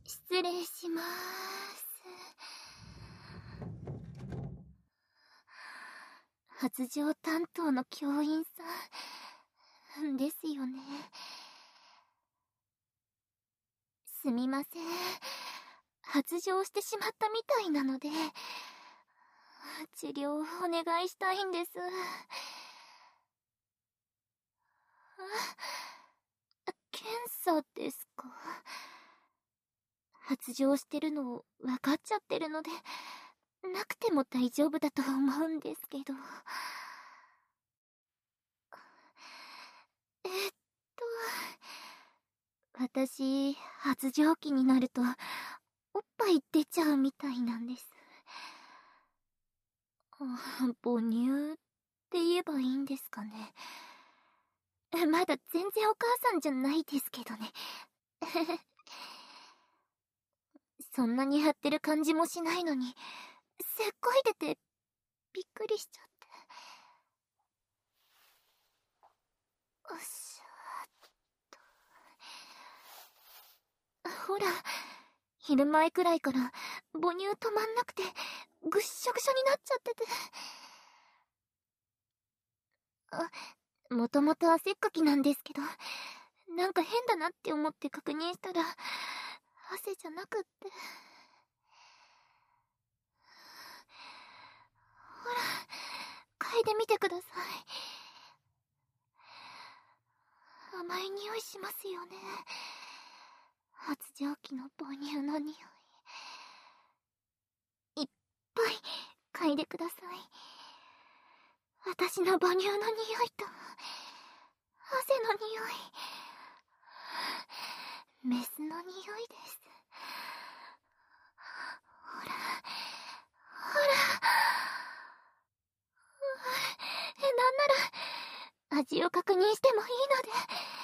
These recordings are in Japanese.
失礼しまーす。発情担当の教員さんですよね。すみません。発情してしまったみたいなので、治療をお願いしたいんです。検査ですか。発情してるの分かっちゃってるので、なくても大丈夫だと思うんですけど。えっと、私、発情期になると、おっぱい出ちゃうみたいなんです。母乳って言えばいいんですかね。まだ全然お母さんじゃないですけどね。そんなに張ってる感じもしないのに、せっこい出て、びっくりしちゃって。よっしゃーっと。ほら、昼前くらいから母乳止まんなくて、ぐっしょぐしょになっちゃってて。もともと汗っかきなんですけど、なんか変だなって思って確認したら、汗じゃなくって。ほら、嗅いでみてください。甘い匂いしますよね。発情期の母乳の匂い。いっぱい嗅いでください。私の母乳の匂いと、汗の匂い。メスの匂いです。ほら、ほら。なんなら、味を確認してもいいので。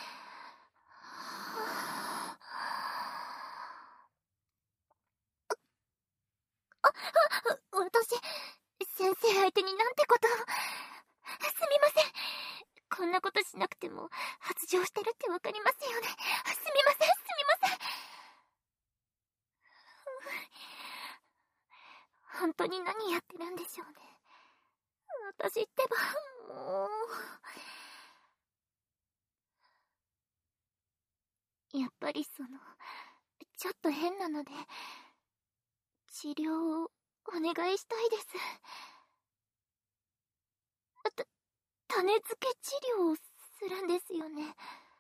私、先生相手になんてことを。すみません。こんなことしなくても、発情してるってわかりますよね。すみません、すみません。本当に何やってるんでしょうね。私ってば、もう。やっぱりちょっと変なので、治療をお願いしたいです。種付け治療をするんですよね。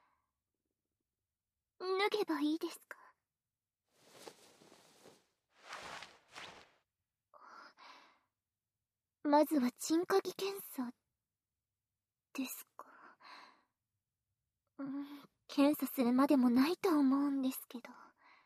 脱げばいいですか？まずは鎮火儀検査ですか。検査するまでもないと思うんですけど。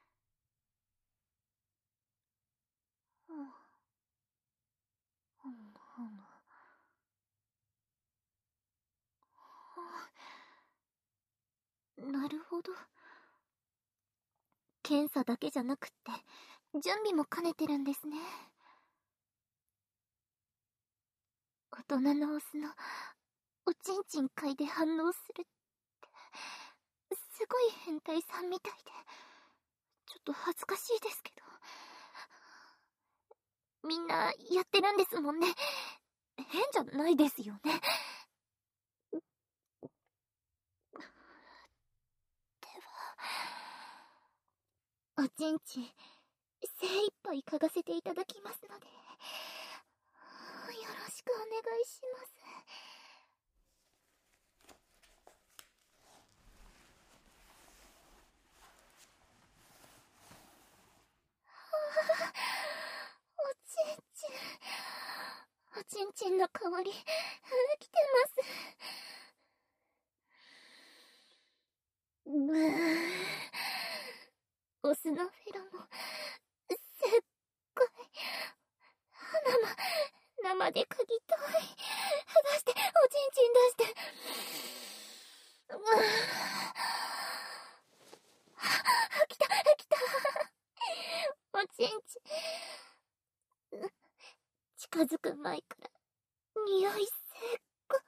なるほど。検査だけじゃなくって、準備も兼ねてるんですね。大人のオスのおちんちん嗅いで反応するって、すごい変態さんみたいで、ちょっと恥ずかしいですけど。みんなやってるんですもんね。変じゃないですよね。では、おちんちん、精一杯嗅がせていただきますので、よろしくお願いします。おちんちん、おちんちんの香り、来てます。オスのフェロモン、すっごい、生で嗅ぎたい。出して、おちんちん出して。来た、来た。おちんちん。近づく前から、匂いせっこ。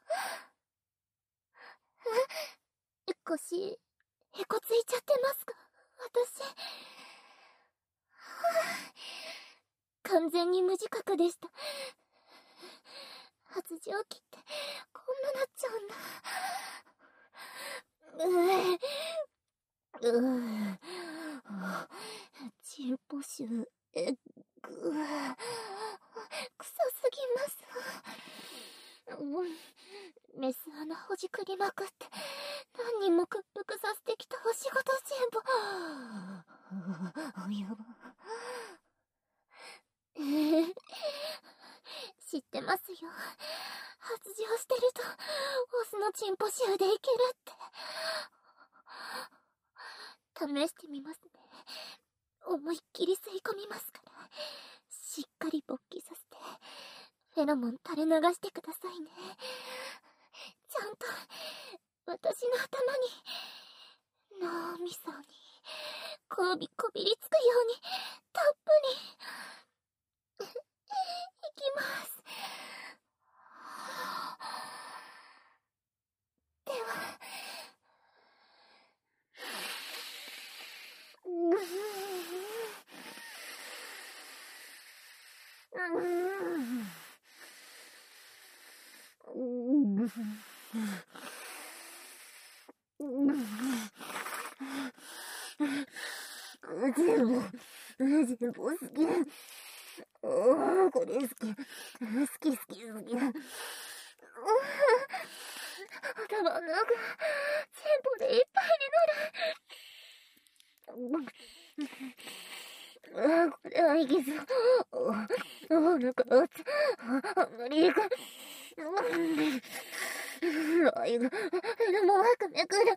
腰、へこついちゃってますか？私。 完全に無自覚でした。発情期ってこんななっちゃうんだ。チンポ臭、臭すぎます。メス穴ほじくりまくって何人も屈服させてきたお仕事チンポ。やば。知ってますよ。発情してるとオスのチンポ臭でいけるって。試してみますね。思いっきり吸い込みますから、しっかり勃起させてフェロモン垂れ流してくださいね。ちゃんと私の頭に脳みそにこびりつくようにたっぷりいきます。では全部好き。これ好き。好き。頭の中、チンポでいっぱいになる。これはいけそう。お腹があんまりいいか。ライが、もうくめくる。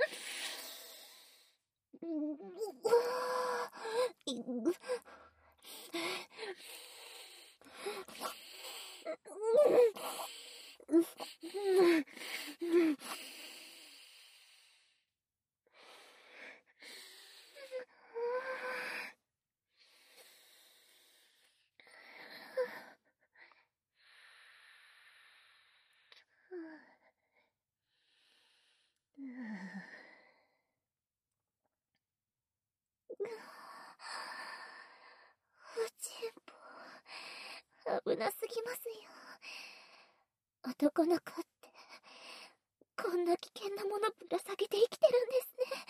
チンポ、危なすぎますよ。男の子ってこんな危険なものぶら下げて生きてるんですね。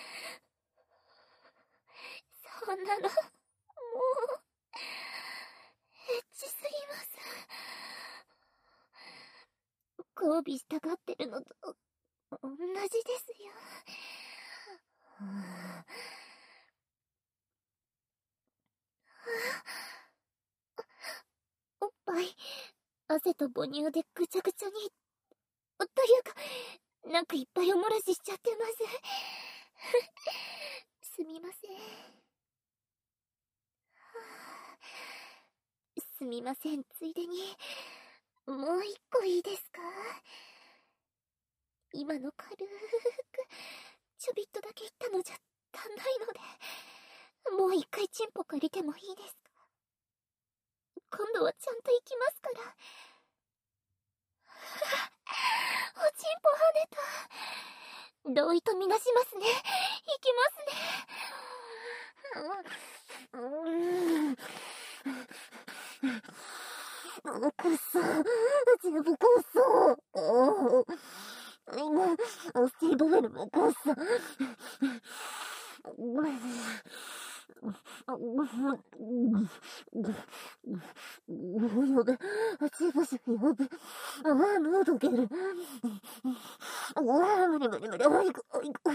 そんなのもうエッチすぎます。交尾したがってるのと同じですよ。おっぱい汗と母乳でぐちゃぐちゃに、というかなんかいっぱいおもらししちゃってます。すみません。すみません。ついでにもう一個いいですか？今の軽くちょびっとだけ言ったのじゃ足んないので、もう一回チンポ借りてもいいですか？今度はちゃんと行きますから。おチンポ跳ねた。同意とみなしますね。行きますね。くっそ、チンポくっそ。スティーブ・フェルもくっそ。やべ、チーブシやべ、喉ゲル。無理、おいく。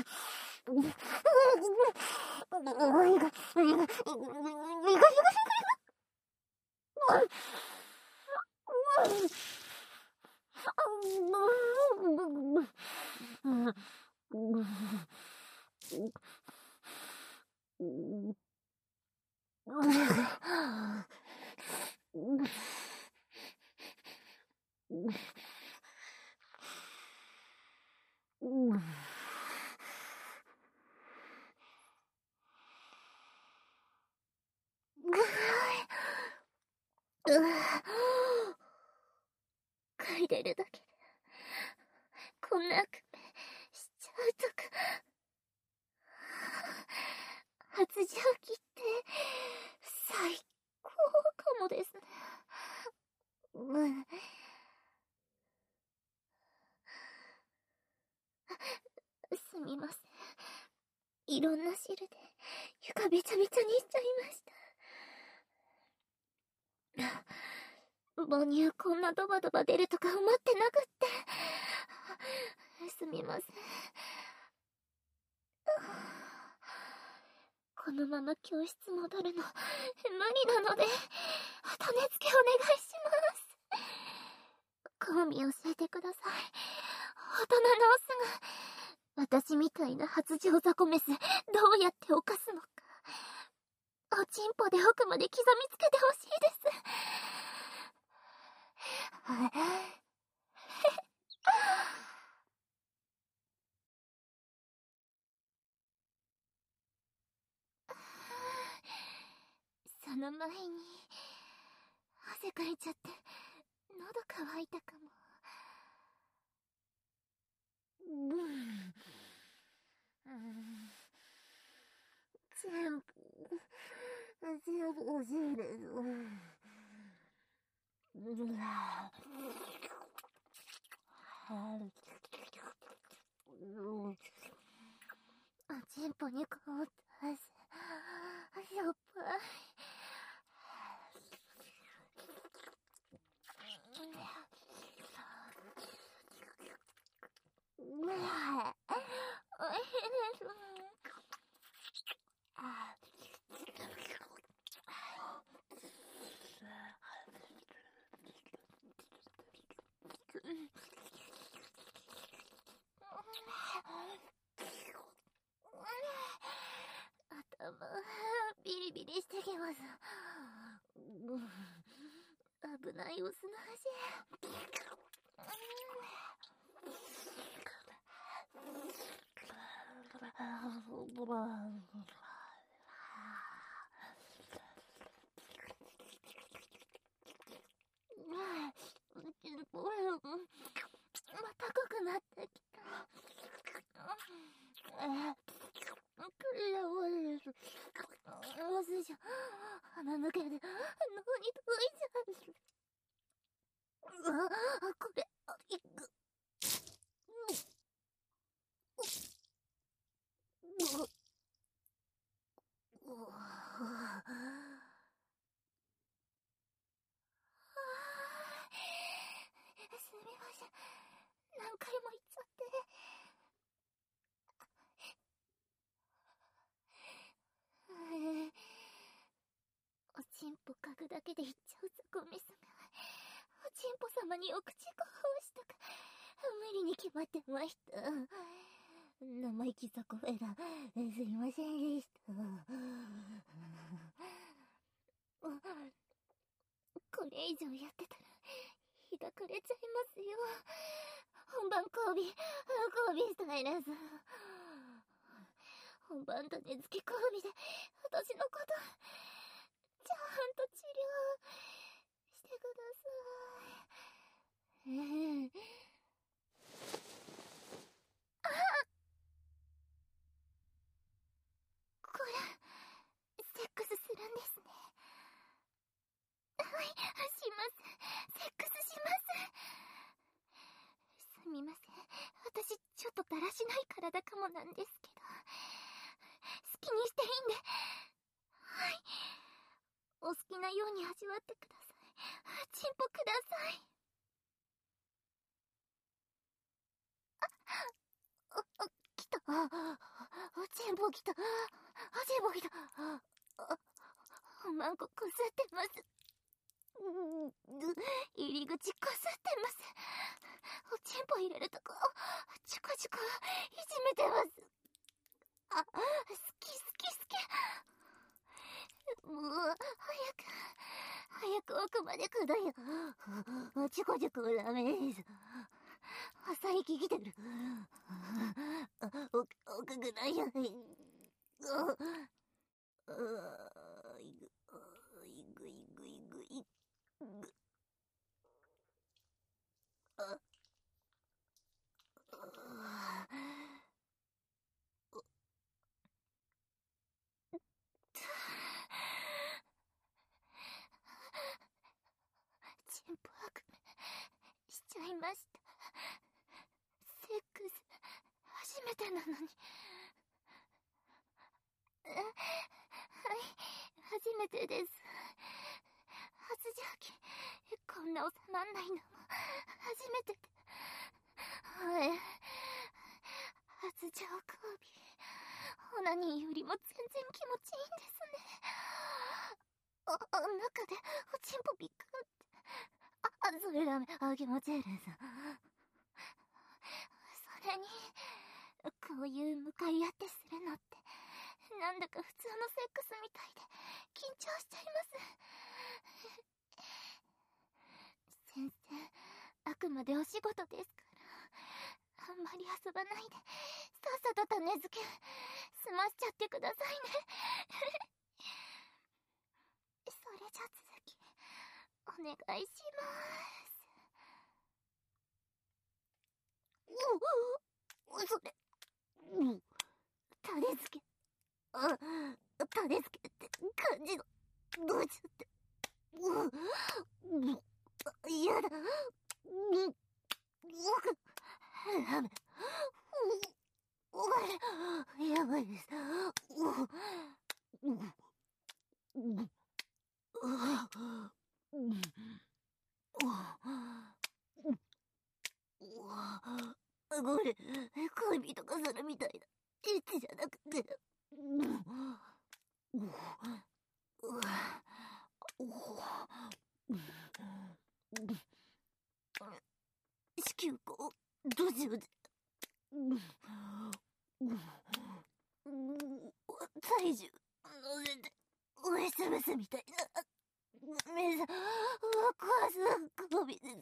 嗅いでるだけでこんな悪夢しちゃうとか。発情期って最いろんな汁で床べちゃべちゃにしちゃいました。母乳こんなドバドバ出るとか思ってなくって。すみません。このまま教室戻るの無理なので、種付けお願いします。コウミ教えてください。大人のオスが、私みたいな発情ザコメス、どうやって犯すのか。おちんぽで奥まで刻みつけてほしいです。その前に、汗かいちゃって、喉乾いたかも。全部欲しいです。おちんぽに凍った汗、しょっぱい。おいしいです。頭、ビリビリしてきます。危ないオスの足。高くなってきた。クリア終わりです。忘れちゃう。鼻抜けで、脳に届いちゃう。これ、いく。すみません。何回も言っちゃって。おちんぽ嗅ぐだけで言っちゃうザコメスが、おちんぽ様にお口ご奉仕とか、無理に決まってました。生意気ザコフェラ、すいませんでした。これ以上やってたら、日が暮れちゃいますよ。本番交尾スタイルズ。本番種付け交尾で、私のこと、ちゃんと治療してください。これ、セックスするんですね。はい、します。セックスします。すみません。私、ちょっとだらしない体かもなんですけど。好きにしていいんで。はい。お好きなように味わってください。チンポください。来た。おちんぽ来た。おちんぽ来た。マンコこすってます。入り口こすってます。おちんぽ入れるとこ、チコチコ、いじめてます。好き。もう、早く奥まで来るよ。チコチコダメです。朝息来てる。奥くないよ。チンポ悪夢しちゃいました。セックス初めてなのに。 めてです。発情期、こんな収まんないのも初めてで。はい。発情交尾、オナニーよりも全然気持ちいいんですね。中でおちんぽびっくって。それダメ。気持ち悪いさ。それに、こういう向かい合ってするのって、なんだか普通のセックスみたいで、緊張しちゃいます。先生、あくまでお仕事ですから、あんまり遊ばないで、さっさと種付け、済ましちゃってくださいね。それじゃ続き、お願いします。それ、種付け、種付けって感じの、どうちゃって、嫌だ、ダメ、やばいです。これ、恋人がするみたいなエッチじゃなくて、子宮口、どうしようぜ。体重乗せて、ウエストメスみたいな。目さ、怖すごびです。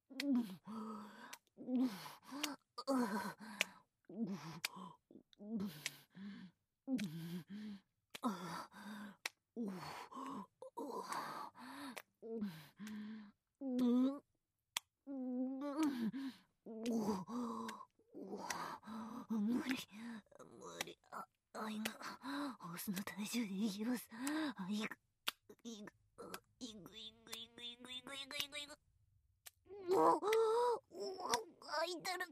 無理。今、オスの体重でいきます。いく。開いてる。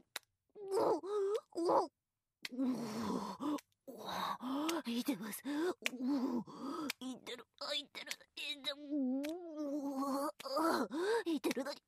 開いてます。開いてる。開いてるのに。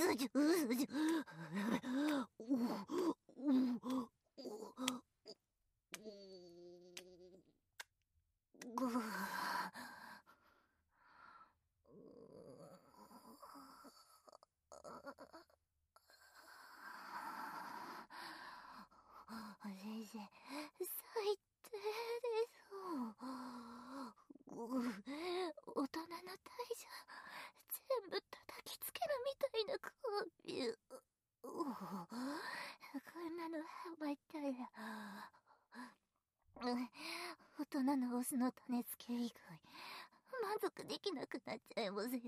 先生、最低です。大人の体重、全部叩きつけるみたいな交尾。こんなのハマったら、大人のオスの種付け以外、満足できなくなっちゃいますよ。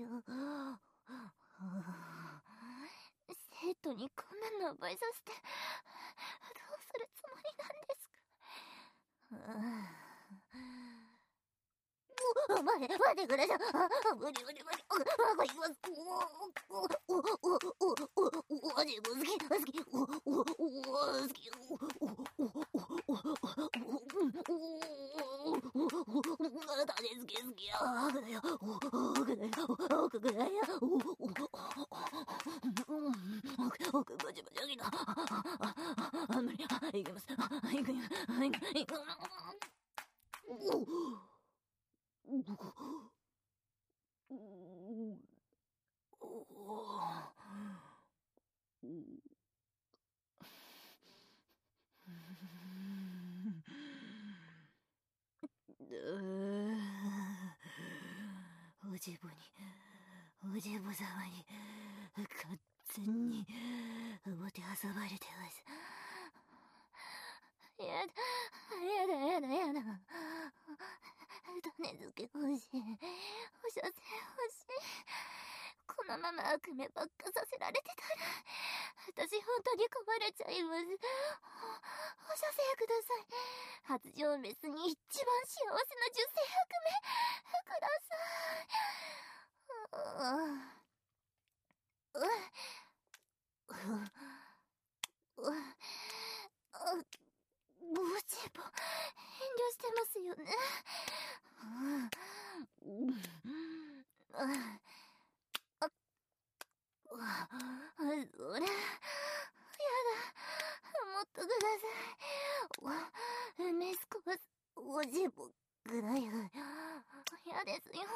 生徒にこんなの覚えさせて、どうするつもりなんですか。待ってください。無理。これいきます。おじぼ様に完全にもてあそばれてます。やだ。種付け欲しい。お射精欲しい。このまま悪夢ばっかさせられてたら、私本当に壊れちゃいます。お射精ください。発情メスに一番幸せな受精悪夢ください。もうちんぽ遠慮してますよね。 それ、やだ。もっとください。メスコは、おじぼくらい。嫌ですよ。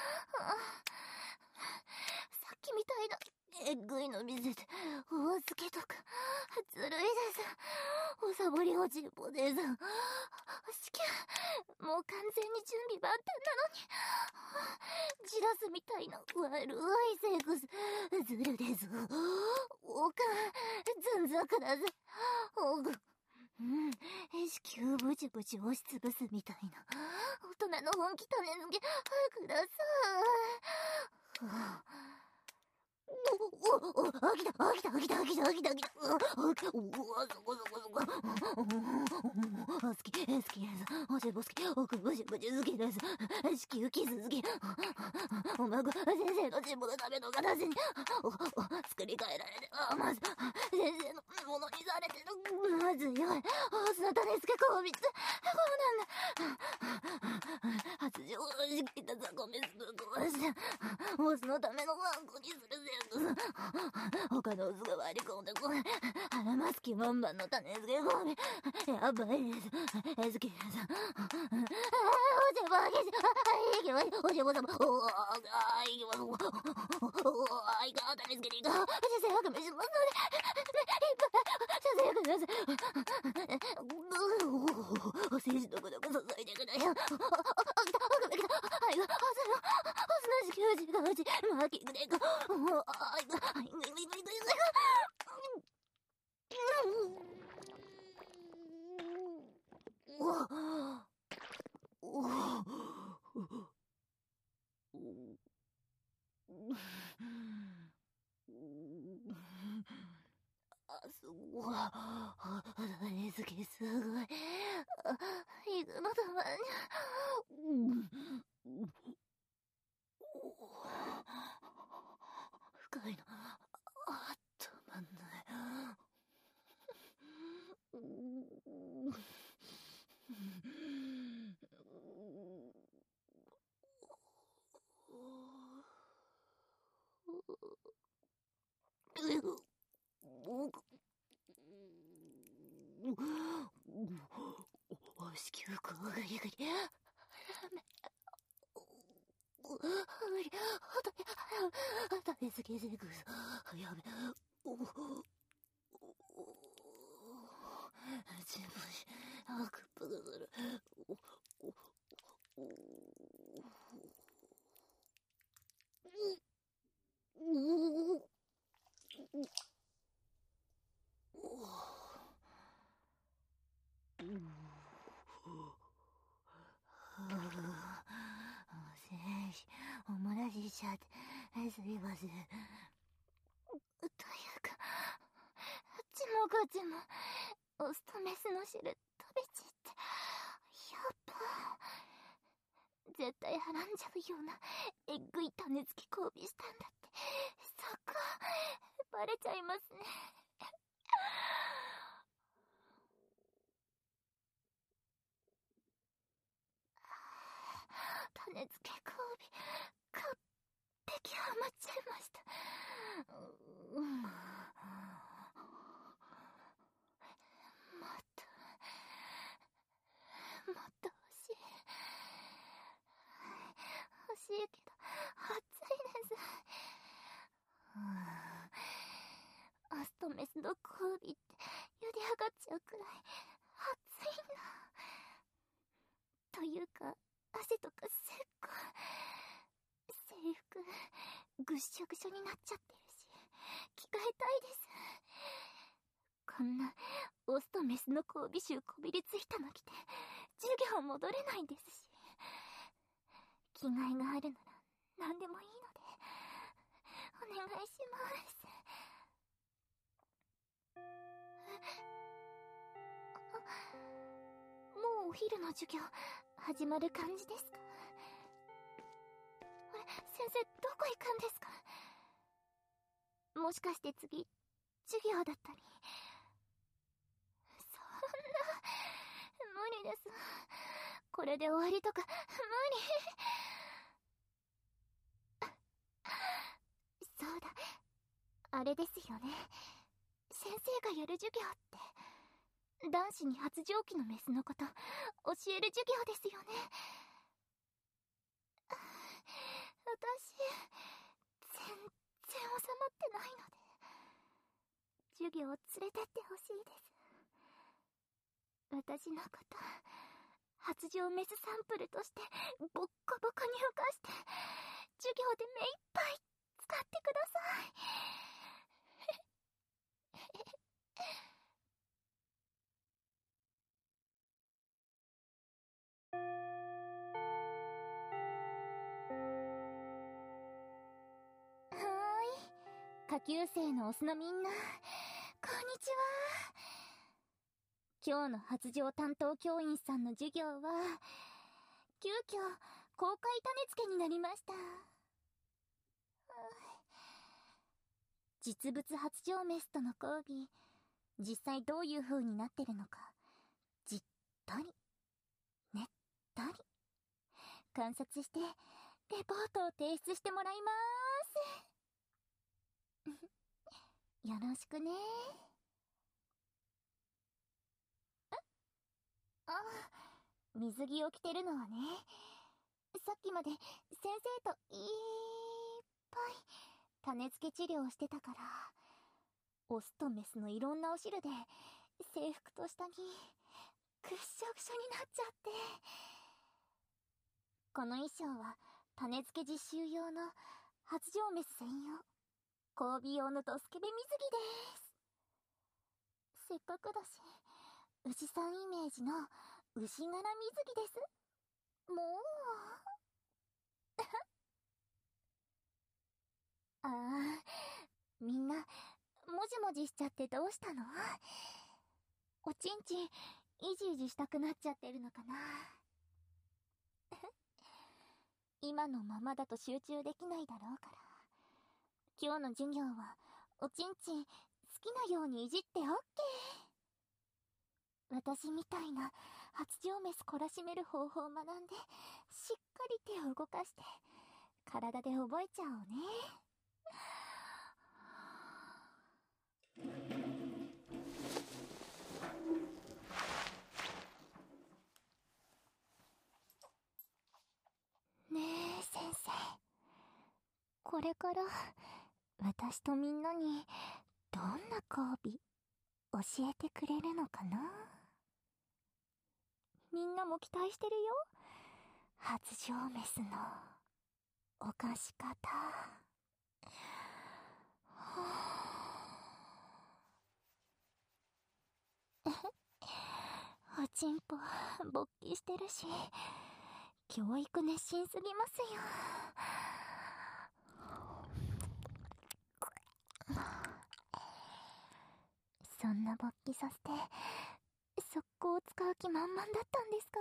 さっきみたいな、えぐいの見せて、お預けとか、ずるいです。おさぼりおじぼです。しきゃ、もう完全に準備万端なのに。じらすみたいな悪いセックス、ずるです。おかん、ずんざくだぜ。おぐ。子宮ブチブチ押しつぶすみたいな。大人の本気種抜け、ください。飽きた。好きです。おしぼ好き、奥ブチ好きです。子宮キス好き。おまご、先生のチンポのための形に、作り変えられて、まず、先生のものにされてる、まずよい、オスの種付け交尾って、こうなんだ。発情を仕切った雑魚メスぶっ壊して、オスのためのワンコにするセックス。他のオスが割り込んでこない。腹ますきまんまんの種付け込み。やばいです。好きです。おじぼあげし、いきます。おじぼさま、いきます。いか、種付けに行こう。先生、悪夢しますので、先生、ください。精子どこどこ注いでくだよ。来た。はい、オスの子宮内が内、マーキングでいこすごい。大好き、すごい。いつのたまに。深いの。あったまんない。子宮口がゆぐり。食べ過ぎセックス。やべ。自分に悪夢がする。おもらしちゃって、すみません。というか、あっちもこっちも、オスとメスの汁食べちって、やっぱ、絶対はらんじゃうような、えっぐい種付き交尾したんだって、そこ、バレちゃいますね。種付け交尾、完璧ハマっちゃいました。もっと欲しい。欲しいけど、暑いです。オスとメスの交尾って、茹で上がっちゃうくらい、暑いな。というか、汗とかすっごい。制服、ぐっしょぐしょになっちゃってるし、着替えたいです。こんな、オスとメスの交尾臭こびりついたの着て、授業戻れないですし。着替えがあるなら、何でもいいので、お願いします。もうお昼の授業、始まる感じですか？あれ、先生、どこ行くんですか？もしかして次、授業だったり。そんな、無理です。これで終わりとか、無理。 あれですよね。先生がやる授業って、男子に発情期のメスのこと教える授業ですよね。私、全然収まってないので、授業を連れてってほしいです。私のこと、発情メスサンプルとしてボッコボコに浮かして、授業で目いっぱい使ってください。下級生のオスのみんな、こんにちは。今日の発情担当教員さんの授業は、急遽公開種付けになりました。実物発情メスとの講義、実際どういう風になってるのか、じっとり、ねっとり、観察して、レポートを提出してもらいまーす。よろしくね。水着を着てるのはね、さっきまで先生といっぱい種付け治療をしてたから、オスとメスのいろんなお汁で制服と下着くっしょくしょになっちゃって、この衣装は種付け実習用の発情メス専用交尾用のドスケベ水着です。せっかくだし牛さんイメージの牛柄水着です。もうああ、みんなもじもじしちゃってどうしたの？おちんちんいじいじしたくなっちゃってるのかな。今のままだと集中できないだろうから、今日の授業はおちんちん好きなようにいじってオッケー。私みたいな発情メス懲らしめる方法を学んで、しっかり手を動かして体で覚えちゃおうね。ねえ先生、これから私とみんなにどんな交尾教えてくれるのかな。みんなも期待してるよ。発情メスの犯し方。おちんぽ勃起してるし、教育熱心すぎますよ。そんな勃起させて速攻を使う気満々だったんですか？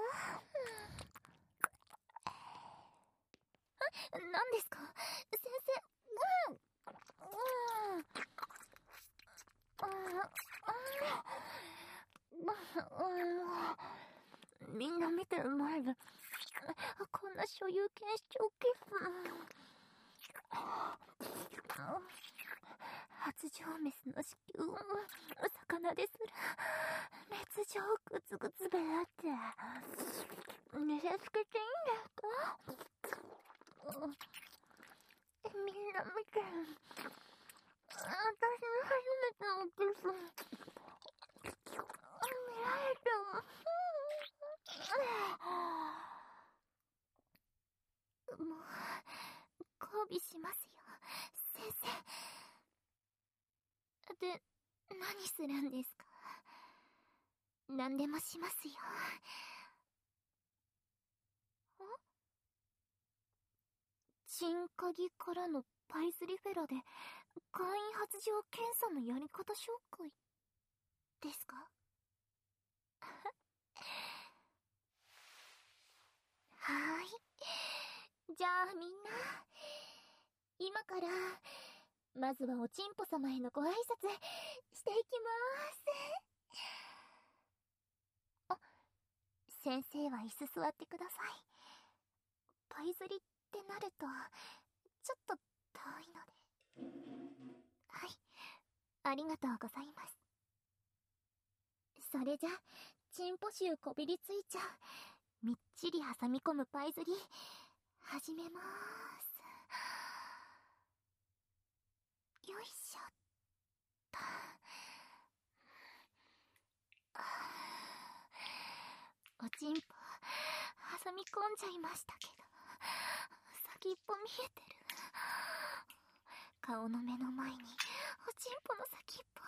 何ですか先生。みんな見てる前でこんな所有権主張キス。発情メスの子宮魚ですら滅状グツグツべらって見せつけていいんですか？みんな見てる。私の初めてのキス見られてももう交尾しますよ先生。で、何するんですか？何でもしますよ。チンカギからのパイズリフェラで会員発情検査のやり方紹介ですか？はーい。じゃあみんな、今からまずはおちんぽ様へのご挨拶していきまーす。先生は椅子座ってください。パイズリってなるとちょっと遠いので。はい、 ありがとうございます。それじゃ、チンポ臭こびりついちゃう、みっちり挟み込むパイ釣り、始めまーす。よいしょっと。おちんぽ、挟み込んじゃいましたけど、先っぽ見えてる。顔の目の前に、おちんぽの先っぽ。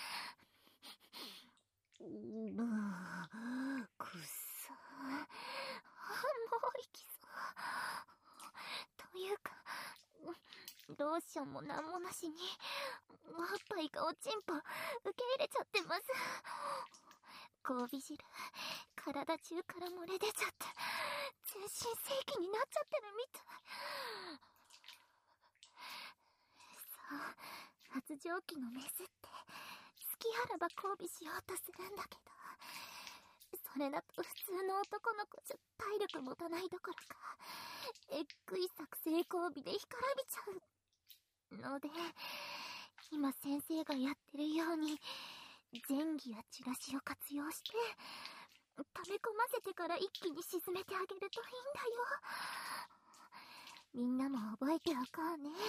くっそ。もういきそう。というか、ローションもなんもなしに、おっぱいがおちんぽ、受け入れちゃってます。交尾汁、体中から漏れ出ちゃって、全身正気になっちゃってるみたい。そう、発情期のメスって、好きあらば交尾しようとするんだけど、それだと普通の男の子じゃ体力持たないどころか、えっくい作成交尾で干からびちゃうので、今先生がやってるように、前儀やチラシを活用して、溜め込ませてから一気に沈めてあげるといいんだよ。みんなも覚えておこうね。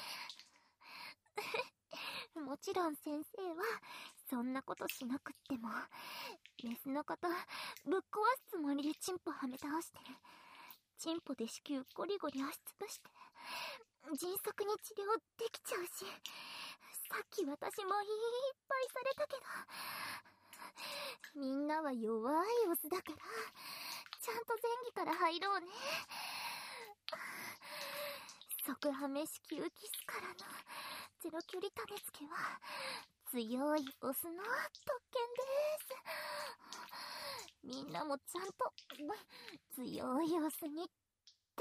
もちろん先生は、そんなことしなくっても、メスのことぶっ壊すつもりでチンポはめ倒して、チンポで子宮ゴリゴリ押しつぶして、迅速に治療できちゃうし、さっき私もいっぱいされたけど、みんなは弱いオスだから、ちゃんと前儀から入ろうね。即ハメ子宮キスからのゼロ距離種付けは、強いオスの特権です。みんなもちゃんと、強いオスにって、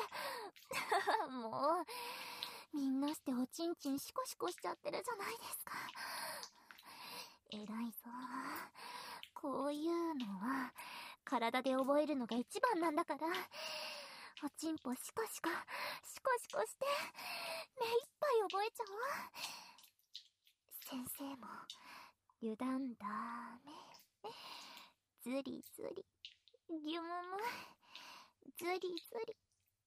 もう、みんなしておちんちんシコシコしちゃってるじゃないですか。偉いぞ。こういうのは、体で覚えるのが一番なんだから、おちんぽシコシコ、シコシコして、目いっぱい覚えちゃおう。先生も、油断ダメ。ズリズリ、ギュムム、ズリズリ、ズリズリ。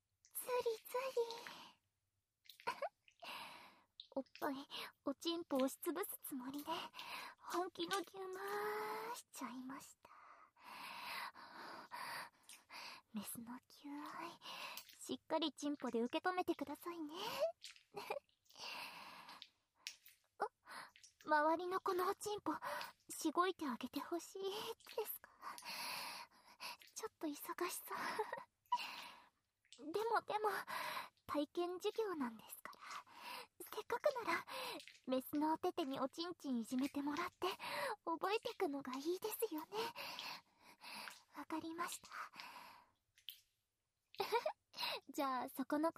おっぱい、おちんぽ押しつぶすつもりで、本気のギュムーしちゃいました。メスの求愛、しっかりチンポで受け止めてくださいね。周りのこのおちんぽ、しごいてあげてほしいですか？ちょっと忙しそう。でも、体験授業なんですから。せっかくなら、メスのお手手におちんちんいじめてもらって、覚えてくのがいいですよね。わかりました。じゃあ、そこの子、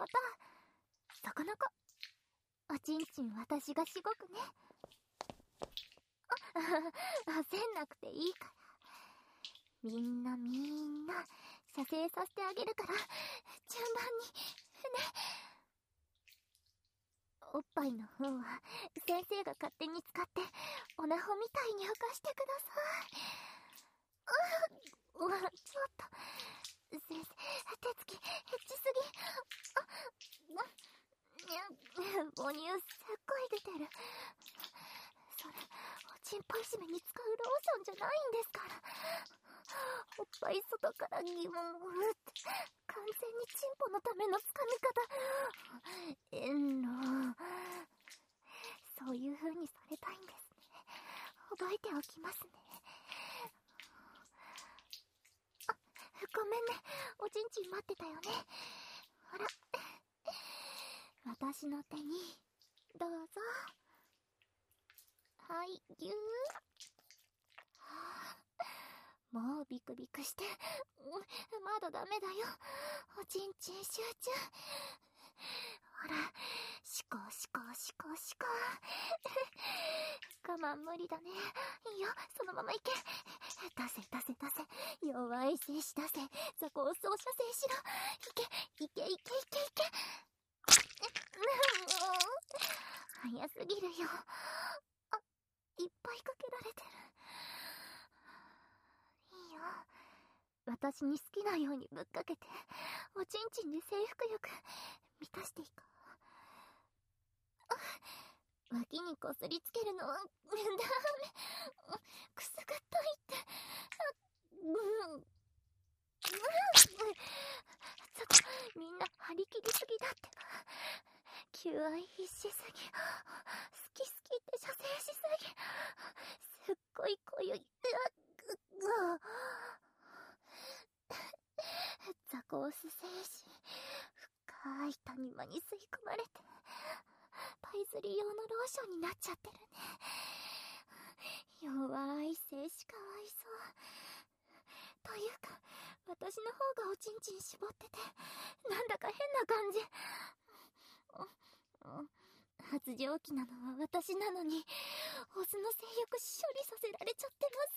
おちんちん私がしごくね。焦んなくていいから。みんな、射精させてあげるから、順番に、ね。おっぱいの方は、先生が勝手に使って、おなほみたいに浮かしてください。ちょっと。先生、手つき、エッチすぎ。母乳すっごい出てる。それ、おちんぽいじめに使うローションじゃないんですから。おっぱい外から疑問を打って、完全にチンポのためのつかみ方。そういう風にされたいんですね。覚えておきますね。ごめんね。おちんちん待ってたよね。ほら。私の手に、どうぞ。はい、ぎゅー。もうビクビクして、まだダメだよ。おちんちん集中。ほら、シコシコシコシコ。我慢無理だね。いいよ、そのままいけ。出せ。弱い精子出せ。ザコを総射精しろ。いけ。もう、早すぎるよ。 私に好きなようにぶっかけて、おちんちんで征服欲満たしていこう。脇にこすりつけるのはダメ。くすぐったいって。ちょっとみんな張り切りすぎだってば。求愛必死すぎ、好き好きって射精しすぎ、すっごい濃ゆい。ザコース精子、深い谷間に吸い込まれてパイズリ用のローションになっちゃってるね。弱い精子かわいそう。というか私の方がおちんちん絞ってて、なんだか変な感じ。発情期なのは私なのに、オスの性欲処理させられちゃってます。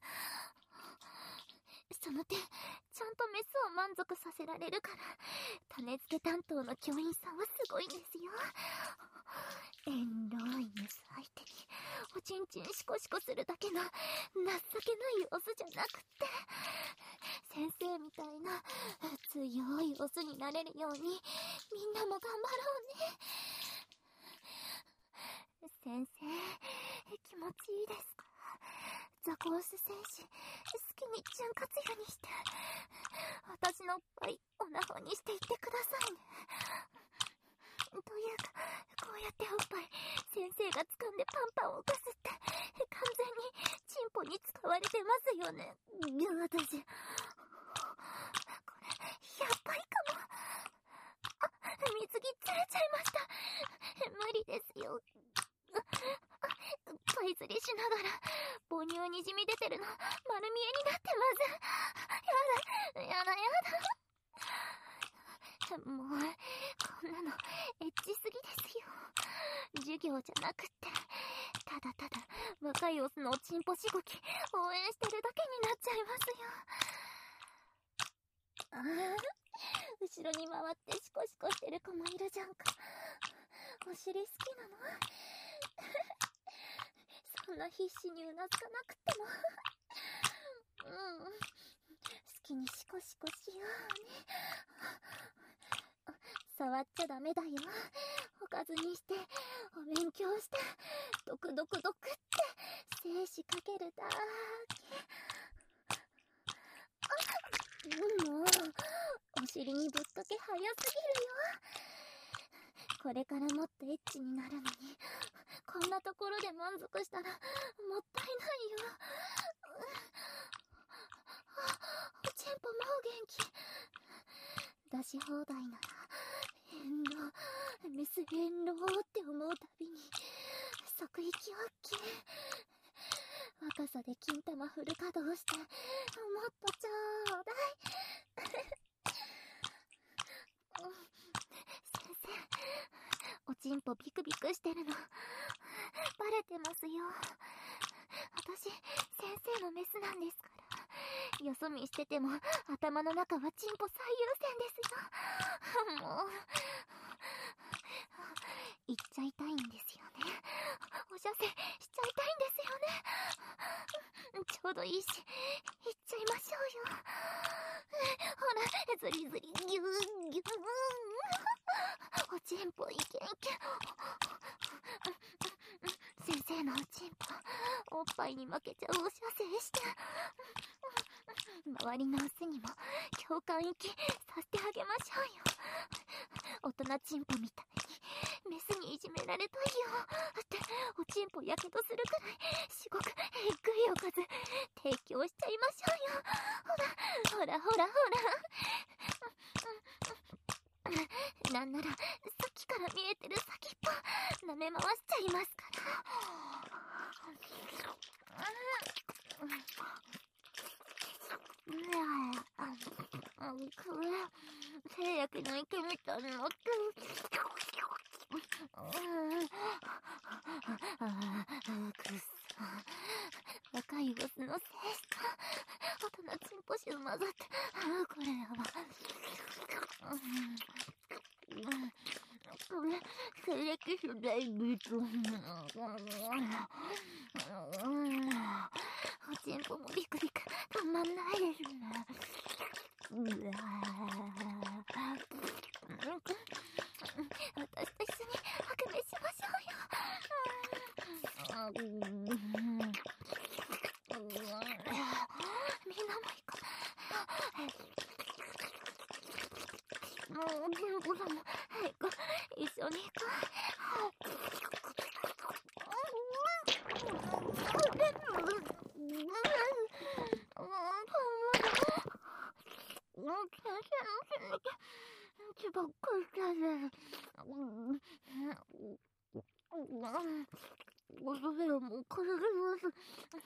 その点、ちゃんとメスを満足させられるから、種付け担当の教員さんはすごいんですよ。エンロイメス相手に、おちんちんシコシコするだけの情けないオスじゃなくって、先生みたいな強いオスになれるように、みんなも頑張ろうね。先生、気持ちいいですか？ザコース精子、好きに潤滑油にして、私のおっぱいオナホにしていってくださいね。というか、こうやっておっぱい先生が掴んでパンパンを犯すって、完全にチンポに使われてますよね。私、これやばいかも。水着釣れちゃいました。無理ですよ。パイ釣りしながら母乳にじみ出てるの丸見えになってます。やだ。もうこんなのエッチすぎですよ。授業じゃなくって、ただただ若いオスのおちんぽしごき応援してるだけになっちゃいますよ。後ろに回ってシコシコしてる子もいるじゃんか。お尻好きなの？そんな必死にうなずかなくても好きにシコシコしようね。触っちゃダメだよ。おかずにして、お勉強して、ドクドクドクって精子かけるだけ。もうお尻にぶっかけ早すぎるよ。これからもっとエッチになるのに、こんなところで満足したらもったいないよ。おちんぽもう元気。出し放題なら変動、メス変動って思うたびに即息 OK。 若さで金玉フル稼働して、もっとちょうだい。先生、おちんぽビクビクしてるのバレてますよ。私先生のメスなんですから。よそ見してても頭の中はチンポ最優先ですよ。もう言っちゃいたいんですよね。お射精しちゃいたいんですよね。ちょうどいいし言っちゃいましょうよ。ほら、ズリズリギューギュー。おちんぽいけんけん。先生のおちんぽ、おっぱいに負けちゃうお射精して、周りのオスにも共感域させてあげましょうよ。大人チンポみたいにメスにいじめられたいよっておちんぽやけどするくらい至極えぐいおかず提供しちゃいましょうよ。ほらなんならさっきから見えてる先っぽ舐め回しちゃいますから。精液の池みたいになってる。くっそ。若いオスの精子と大人チンポシ混ざって、これやば。精液種大ビート。 おちんぽもビクビクたまんないですね。うわ私と一緒にあくびしましょうよ。みんなも行こう。もうおちんぽさんも一緒に行こばっかりだね。おそべはもうこれでます。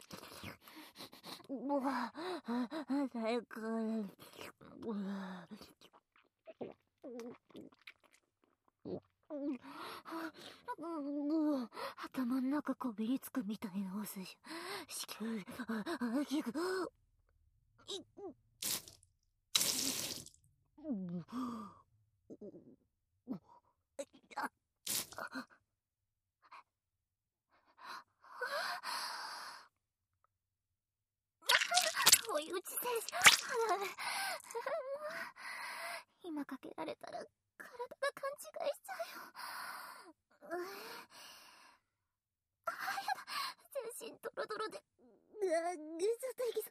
うわ、最高です。頭の中こびりつくみたいなお寿司。子宮、皮膚、追い打ち選手。今かけられたら体が勘違いしちゃうよ。やだ、全身ドロドロで。ぐわ、ちょっといきそう。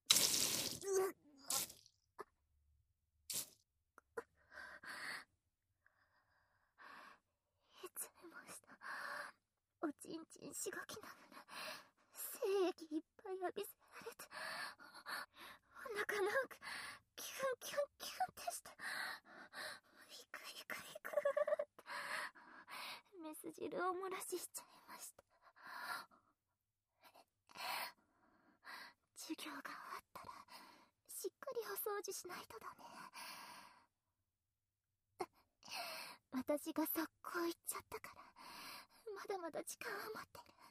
いつめました。おちんちんしごきながら精液いっぱい浴びせられて、お腹なんかキュンキュンキュンってして、ヒクヒクヒクってメス汁を漏らしちゃいました。授業が終わったらしっかりお掃除しないとだね。私が速攻行っちゃったからまだまだ時間余ってる。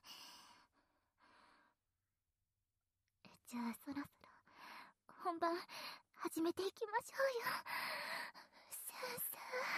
じゃあそろそろ本番始めていきましょうよ。先生。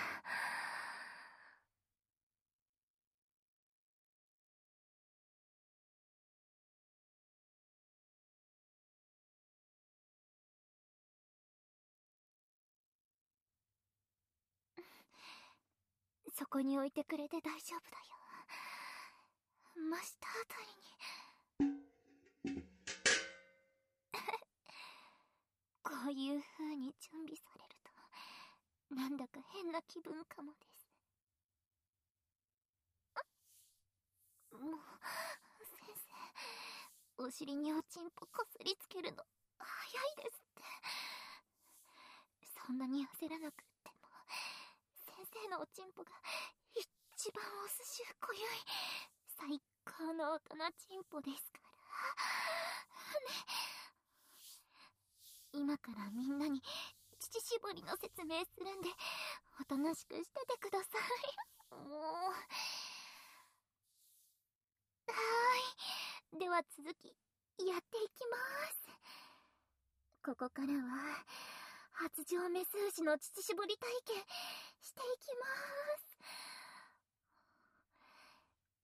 そこに置いてくれて大丈夫だよ。真下あたりに。こういう風に準備されるとなんだか変な気分かもです。もう先生、お尻におちんぽこすりつけるの早いですって。そんなに焦らなくっても先生のおちんぽが一番おすしゅう濃ゆい最高の大人ちんぽですからね。今からみんなに乳搾りの説明するんでおとなしくしててください。もうでは続きやっていきます。ここからは発情メス牛の乳搾り体験していきます。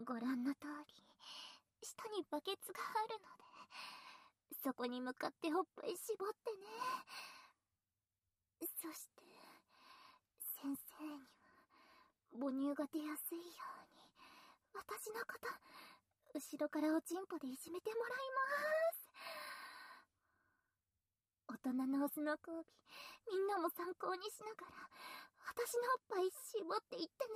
ご覧の通り下にバケツがあるのでそこに向かっておっぱい絞ってね。そして先生には母乳が出やすいように私のこと後ろからおちんぽでいじめてもらいます。大人のオスの交尾みんなも参考にしながら私のおっぱい絞っていって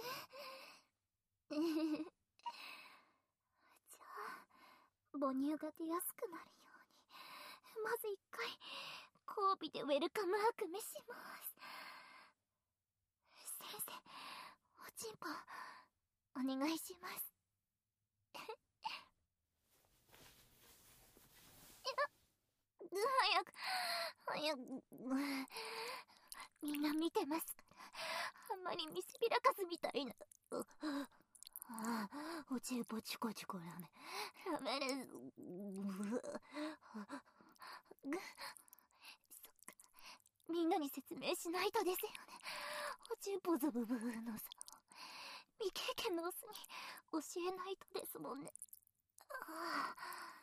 ね。じゃあ母乳が出やすくなるようにまず一回交尾でウェルカムあくめします。先生、おちんぽお願いします。早くみんな見てますからあんまり見せびらかすみたいな。おちんぽチコチコラメです。そっか、みんなに説明しないとですよね。おちんぽズブブーの差を未経験のオスに教えないとですもんね。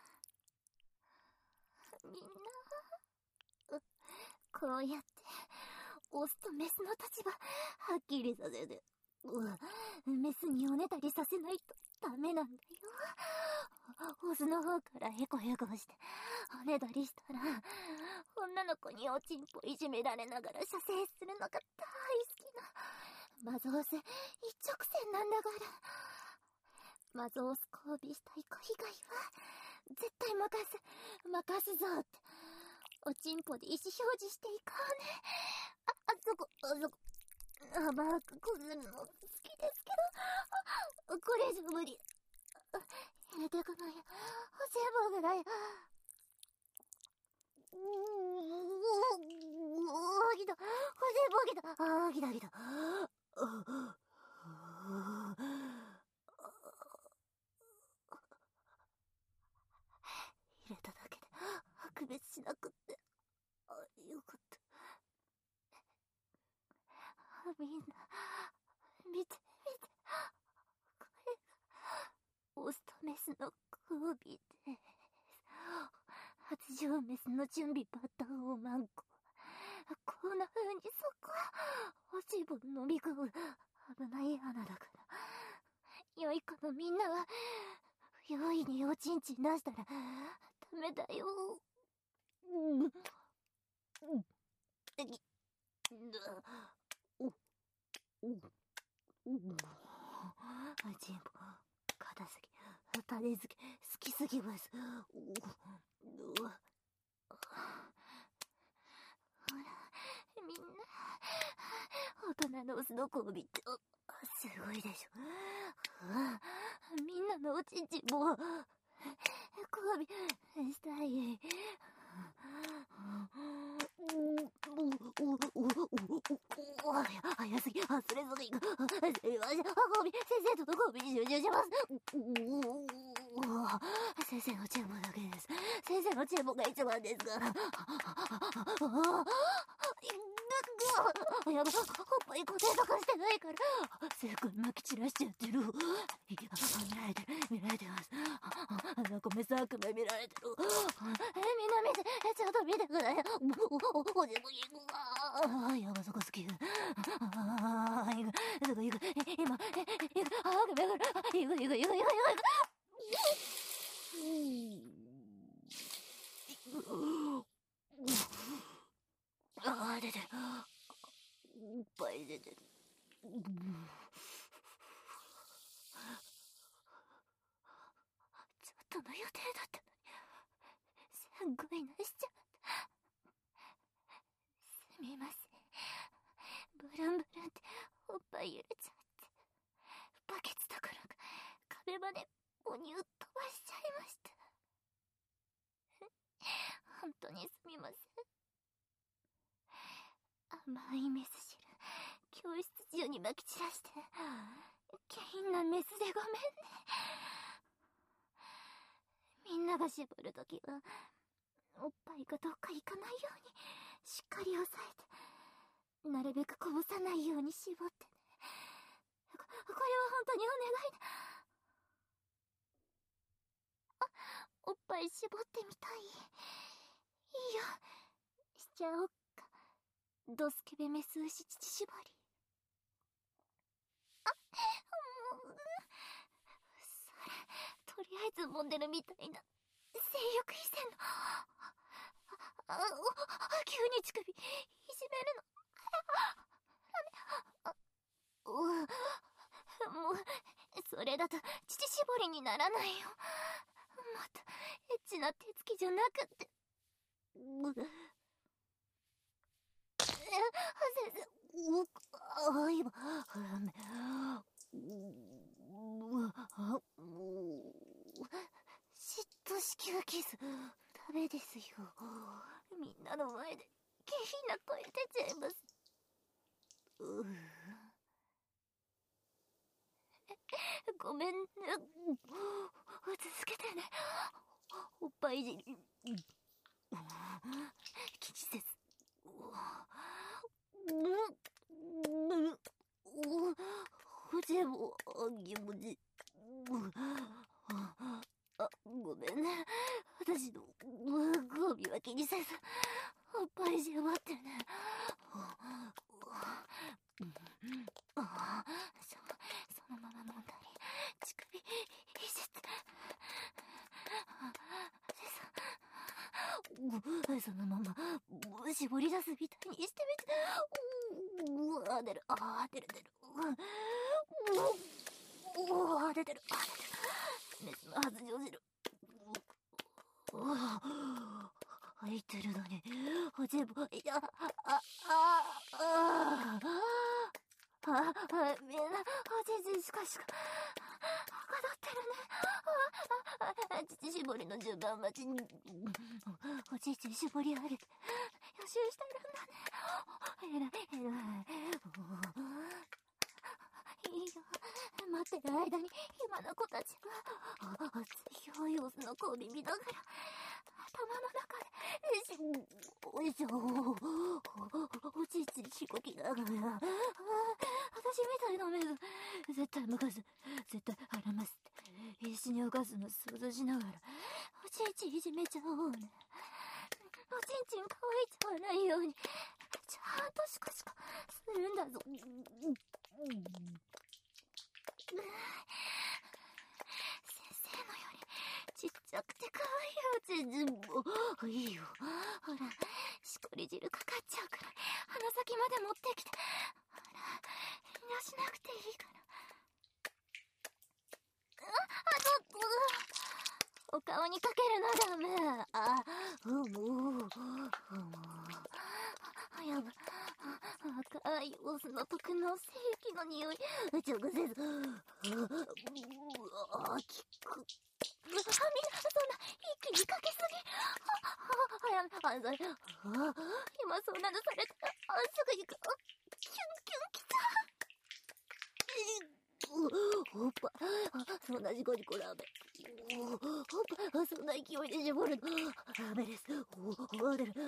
みんな、こうやってオスとメスの立場はっきりさせて、メスにおねだりさせないとダメなんだよ。オスの方からヘコヘコしておねだりしたら、女の子におちんぽいじめられながら射精するのが大好きなマゾオス一直線なんだから。マゾオス交尾したい子以外は絶対任すぞって、おちんぽで意思表示していこうね。あそこ甘くこねるの好きですけど、これ以上無理。入れてこないよ、おせぼぐらい。来た、おせぼ来た、来た来た。入れただけで白別しなくって、よかった。みんな見て、これがオスとメスの交尾です。発情メスの準備バターをマンコ。こんな風にそこおしぼ飲み込む危ない穴だから、良い子のみんなは不用意におちんちん出したらダメだよ。おちんぽ硬すぎ、垂れすぎ、好きすぎます。ほらみんな、大人のオスの交尾ってすごいでしょ。みんなのおちんちんも交尾したい。早すぎ、それすぎ。交尾、先生との交尾に集中します。先生の注文だけです。先生の注文が一番ですから。やば、おっぱい固定とかしてないから。せいくん巻き散らしちゃってる。見られてます。なんかメス悪魔見られてる。みんな見て、ちょっと見てください。おじも行くわ。やば、そこ好き。行く。そこ行く。今、行く。行く。出てる。おっぱい出てる。ちょっとの予定だったのに、すごいなしちゃった。すみません。ブルンっておっぱい揺れちゃって、バケツどころか壁までお乳飛ばしちゃいました。本当にすみません。甘いメス汁教室中にまき散らして、下品なメスでごめんね。みんなが絞るときはおっぱいがどっか行かないようにしっかり押さえて、なるべくこぼさないように絞ってね。これは本当にお願いだ。おっぱい絞ってみたい。いいよ、しちゃおっか。ドスケベメス牛乳絞り。それ、とりあえず揉んでるみたいな性欲以前の。急に乳首いじめるの。もうそれだと乳絞りにならないよ。もっとエッチな手つきじゃなくって。先生、今嫉妬子宮キスダメですよ。みんなの前で下品な声出ちゃいます。ごめんね。続けてね。おっぱいいじり気にせず。でも気持ちごめんね。私のゴミは絞り出すみたいにしてみて。うわ、出る。あー、出る。うわ、出てる。熱のはずに落ちる。入ってるのに、全部、みんな、しかし、かどってるね。乳絞りの順番待ちに、おちんちん絞り上げて、予習してるんだね。偉い。いいよ。待ってる間に、今の子たちが、強いオスの子を耳ながら、頭の中で、おいしょ、おちんちんしごきながら、私みたいな目が、絶対向かず、絶対腹ますって、必死におかすの想像しながら、おちんちんいじめちゃおうね。おちんちん乾いちゃわないように、ちゃんとシコシコするんだぞ。先生のよりちっちゃくて可愛いおちんちんもいいよ。ほら、しこり汁かかっちゃうから鼻先まで持ってきて。ほら、遠慮しなくていいから。ちょっとお顔にかけるのダメ。やば。赤いオスの毒の精液の匂い、直接、きく。みんな、そんな、一気にかけすぎ。今そんなのされたら、すぐ行く。キュンきた。おっぱ、そんなニコニコラーメン。おっぱ、そんな勢いで絞るの。ダメです。出る。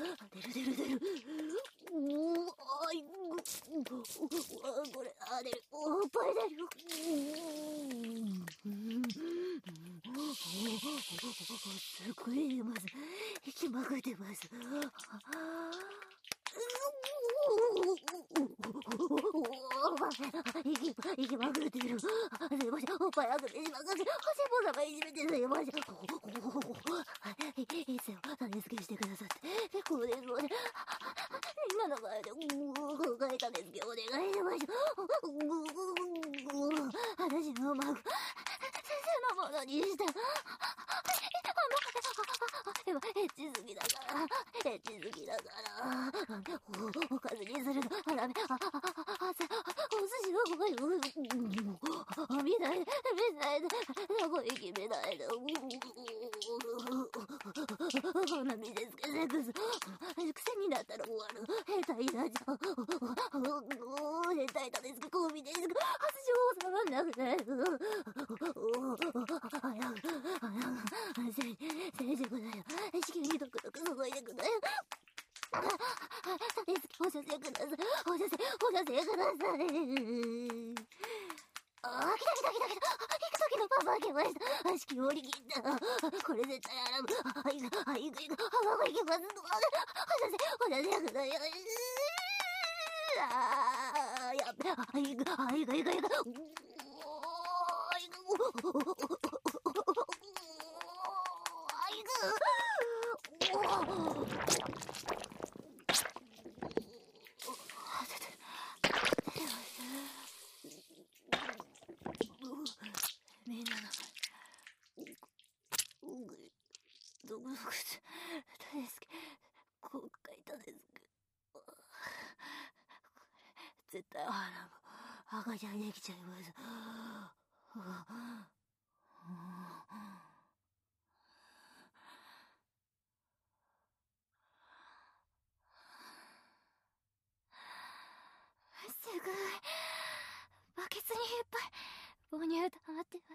これ、出る。おっぱい出る。すごい出ます。息まくってます。息まくってる。すいません。おっぱいあくてしまかせ。おしぼさまいじめてすいません。いいっすよ。種付けしてくださって。結構ですので。みんなの前で、書いたんですけど、お願いします。私の孫、先生のものにして。今、エッチすぎだから。おかずにするの。ダメ。お寿司の方よ。見ないで。どこ行き見ないで。こんな見せつけセックス。癖になったら終わる。変態になっちゃう。変態だですけど、見ですけど、発情収まんなくて。先生くだよ。子宮にドクドク注いでくだよ。種付け放射線ください。放射線ください。来た。行く時のパパ開けました。子宮折り切った。これ絶対アラブ。行く。行きます。放射線くだよ。やっべ。行く。みんなのどこ大好き今回たですけど絶対赤ちゃんできちゃいます。すごい。バケツにいっぱい母乳溜まってます。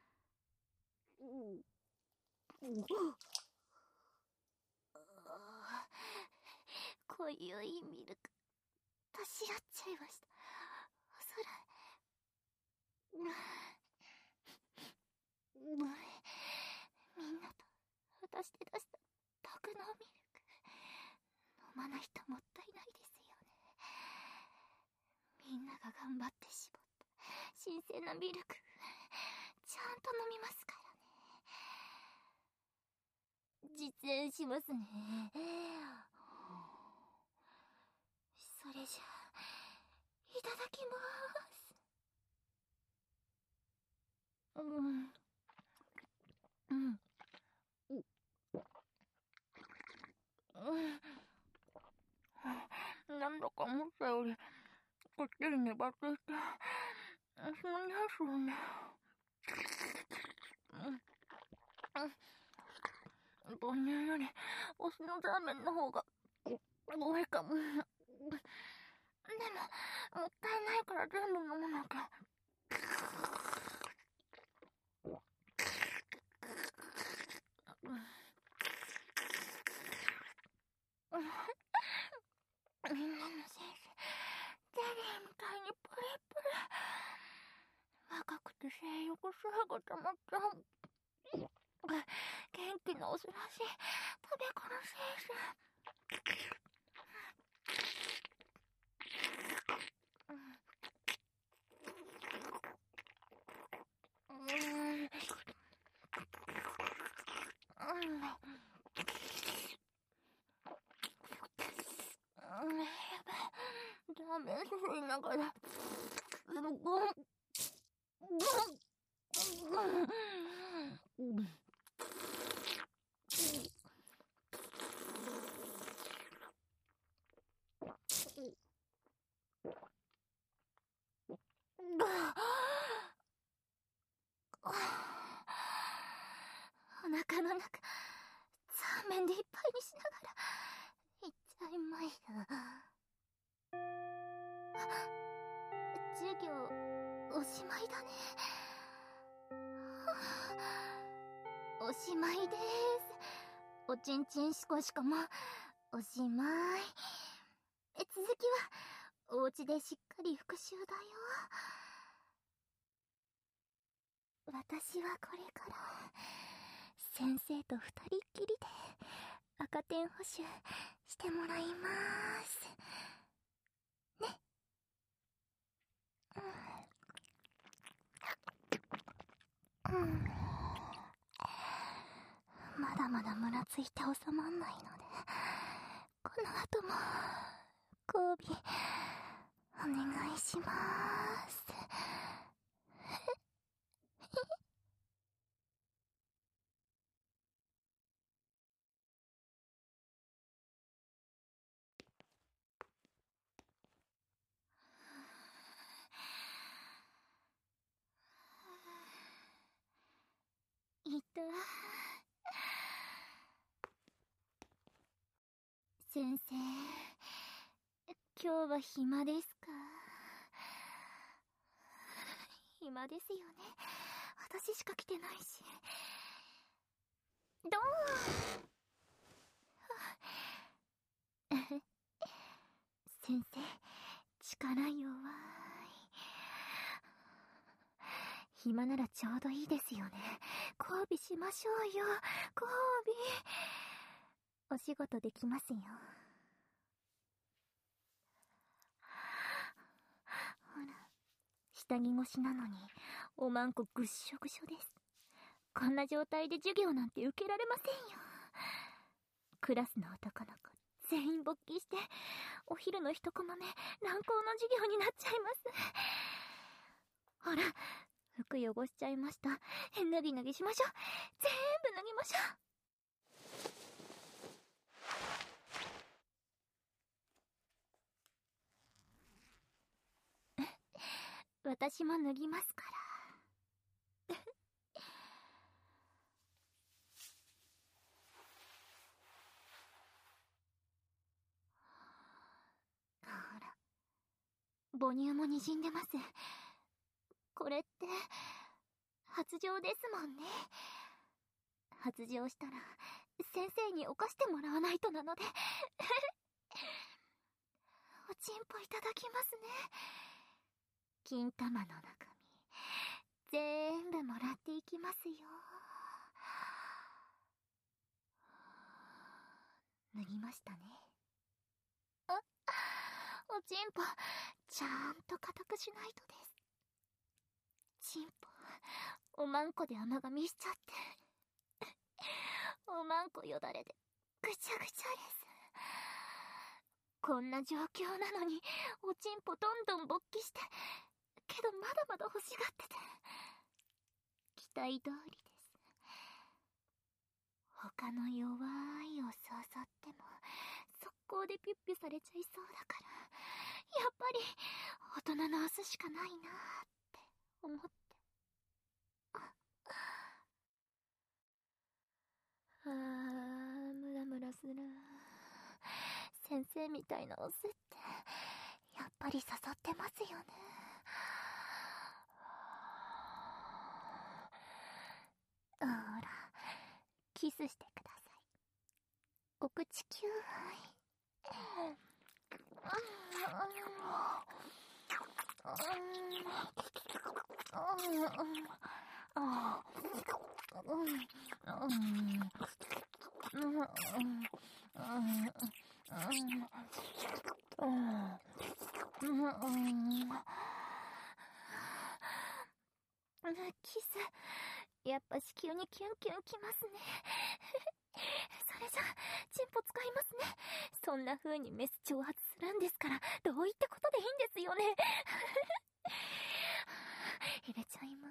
濃いミルクたしらっちゃいました。おそらみんなと私で出した特濃ミルク飲まないともったいないですよね。みんなが頑張って絞った新鮮なミルクちゃんと飲みますからね。実演しますね。 れじゃ、いただきまーす。なんだか思ったより、こっちに粘っていて、そうね、そうね。母乳より、お酢のラーメンの方が、多いかも。でも、もったいないから全部飲まなきゃ。みんなのせいで、ゼリーみたいにプリプリ。若くて性欲すらが溜まっちゃう。元気なオスらしい食べこのせいさ。ラーメンすすりながら、お腹の中、ザーメンでいっぱいにしながら、いっちゃいまいだ。授業、おしまいだね。おしまいです。おちんちんしこしこも、おしまい。続きは、お家でしっかり復習だよ。私はこれから、先生と二人っきりで、赤点補習してもらいまーす。ね。まだまだムラついて収まんないので、この後も、交尾、お願いしまーす。いた。先生、今日は暇ですか？暇ですよね。私しか来てないし。ドーン先生、力弱い。暇ならちょうどいいですよね。交尾しましょうよ。交尾。お仕事できますよ。ほら、下着越しなのに、おまんこぐっしょぐしょです。こんな状態で授業なんて受けられませんよ。クラスの男の子、全員勃起して、お昼の一コマ目、乱行の授業になっちゃいます。ほら、服汚しちゃいました。脱ぎ脱ぎしましょう。全部脱ぎましょう。私も脱ぎますから。ほら、母乳も滲んでます。これって、発情ですもんね。発情したら、先生に犯してもらわないとなので。おちんぽいただきますね。金玉の中身、全部もらっていきますよ。脱ぎましたね。おちんぽ、ちゃんと固くしないとです。ちんぽ、おまんこで甘噛みしちゃって。おまんこよだれで、ぐちゃぐちゃです。 こんな状況なのに、おちんぽどんどん勃起して、けどまだまだ欲しがってて。期待通りです。他の弱いを誘っても、速攻でピュッピュされちゃいそうだから、やっぱり、大人のオスしかないなーって思って。ムラムラする。先生みたいなオスって、やっぱり誘ってますよね。ほら、キスしてください。お口キューイ。キス、やっぱ子宮にキュンキュンきますね。それじゃ、チンポ使いますね。そんな風にメス挑発するんですから、どういったことでいいんですよね。入れちゃいます。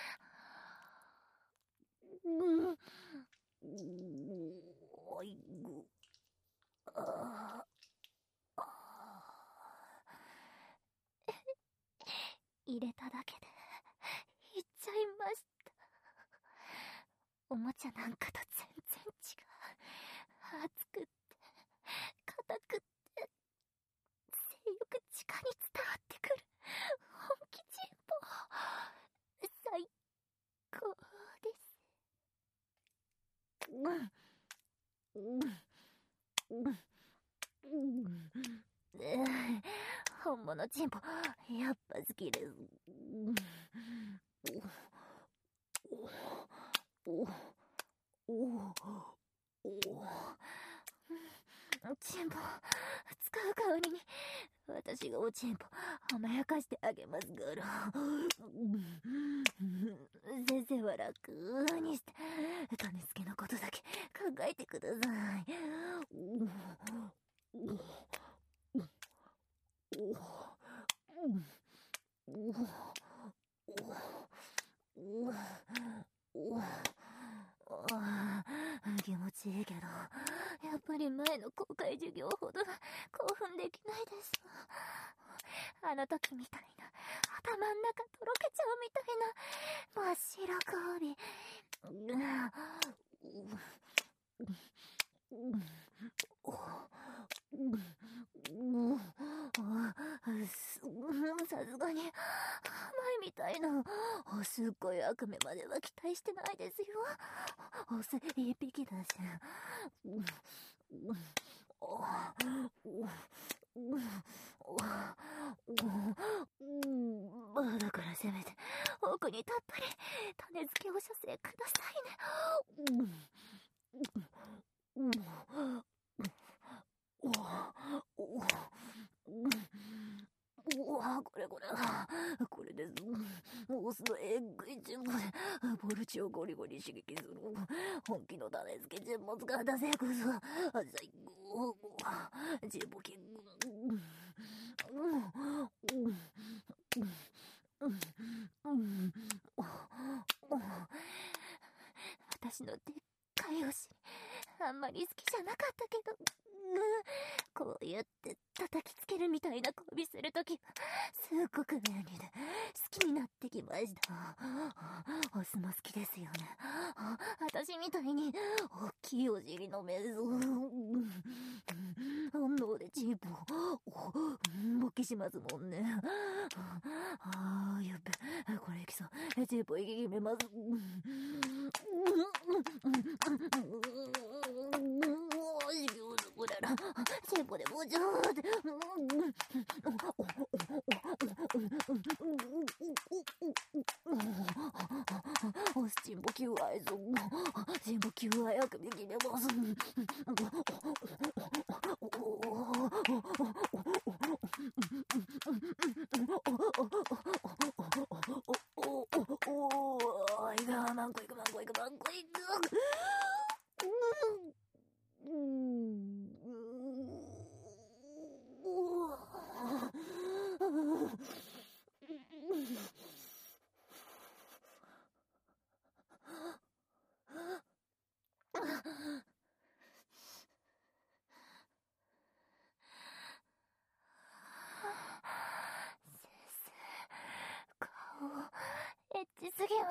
おいぐ。入れただけで、いっちゃいました。おもちゃなんかと全然違う。熱くって、硬くって、性欲直に伝わってくる。本気チンポ。最高です。本物チンポ、やっぱ好きです。チンポ、使う代わりに、私がおちんぽ、甘やかしてあげますから。先生は楽にして、種付けのことだけ考えてください。気持ちいいけど、やっぱり前の公開授業ほど興奮できないです。あの時みたいな、頭ん中とろけちゃうみたいな、真っ白交尾。さすがに、前みたいな、すっごい悪夢までは期待してないですよ。オス一匹だし。だからせめて、奥にたっぷり、種付けをさせくださいね。これです。オスのエッグイチンポで、ポルチをゴリゴリ刺激する。本気の種付けチンポ使ったせいこそ、最高。チンポキング。私のでっかいお尻、あんまり好きじゃなかったけど、こうやって叩きつけるみたいな交尾するとき、すっごく便利で、好きになってきました。オスも好きですよね。私みたいに、大きいお尻のメスを、本能でチープを、勃起しますもんね。やっべ、これいきそう。チープを息決めます。チンポでもうちょーって。オスチンポ求愛ぞ。チンポ求愛あくび決めます。マンコいく。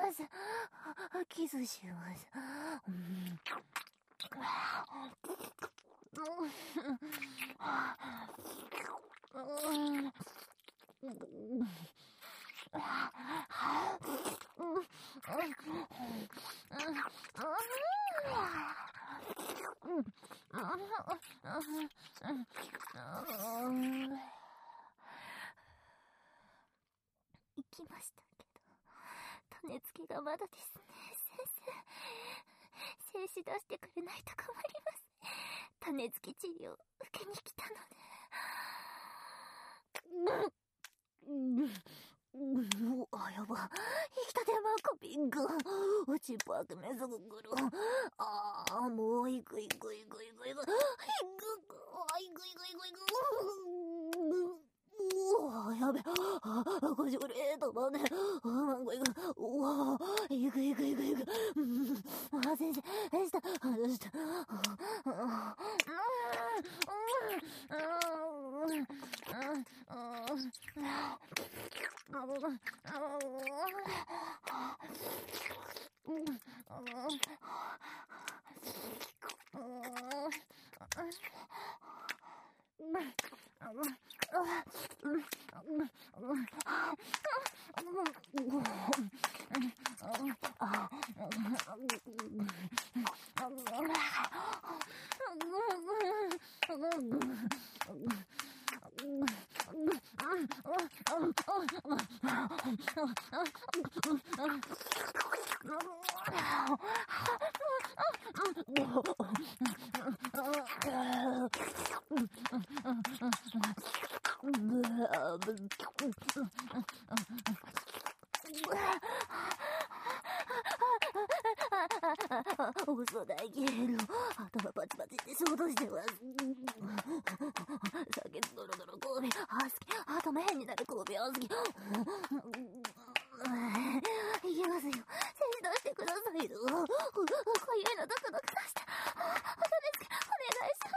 ます。キスします。行きましたけど、種付けがまだですね。先生、精子出してくれないと困ります。種付け治療受けに来たので。あ、やば。生きたてマコピング。チップ開けめずぐぐる。ああ、もういくいくいくいくいく。いくいくいくいく。うわ、やべ。こじょれーとまね。うわ、いくいくいくいく。先生、した。嘘だけど、頭パチパチって仕事してます。酒ドロドロ神戸、頭変になる神戸好き。いきますよ。精子出してくださいよ。こういうのドクドク出して。お願いします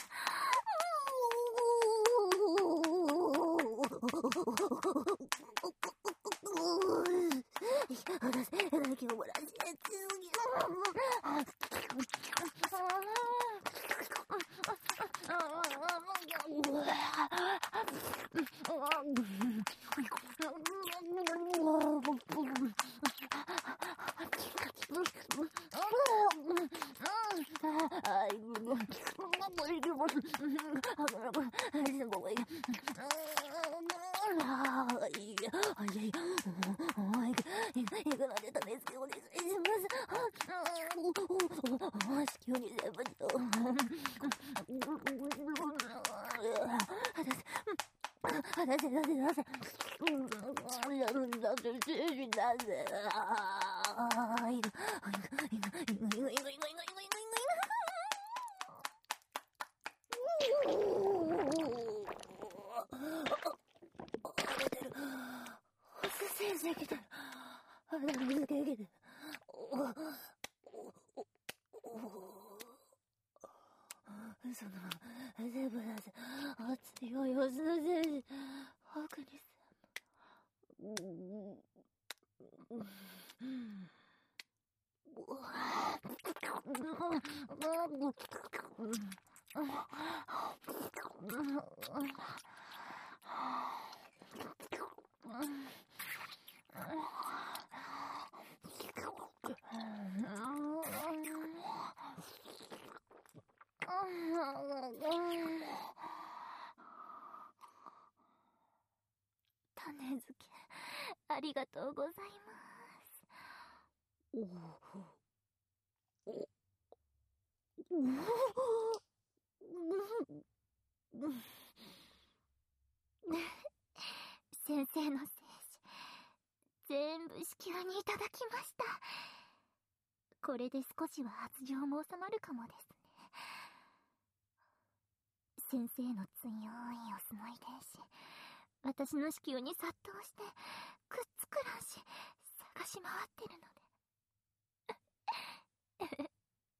種付け、ありがとうございます。先生の精子、全部子宮にいただきました。これで少しは発情も収まるかもですね。先生の強いオスの遺伝子、私の子宮に殺到してくっつく卵子探し回ってるので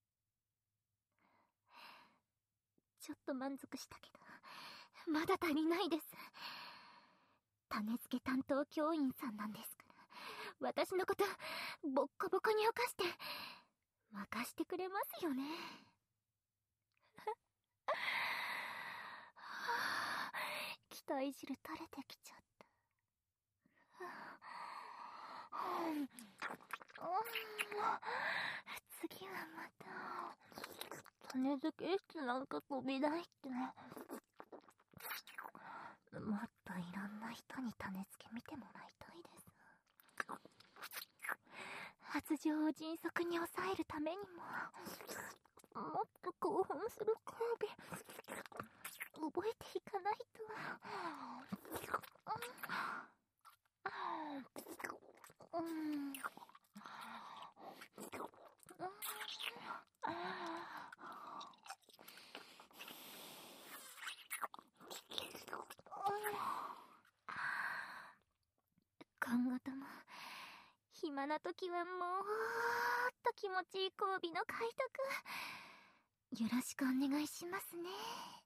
ちょっと満足したけどまだ足りないです。種付け担当教員さんなんですから、 私のことボッコボコに犯して任してくれますよね。期待汁垂れてきちゃった。次はまた種付け室なんか飛び出してもっといろんな人に種付け見てもらいたいです。発情を迅速に抑えるためにももっと興奮する交尾覚えていかないと。今後とも暇な時はもっと気持ちいい交尾の開拓よろしくお願いしますね。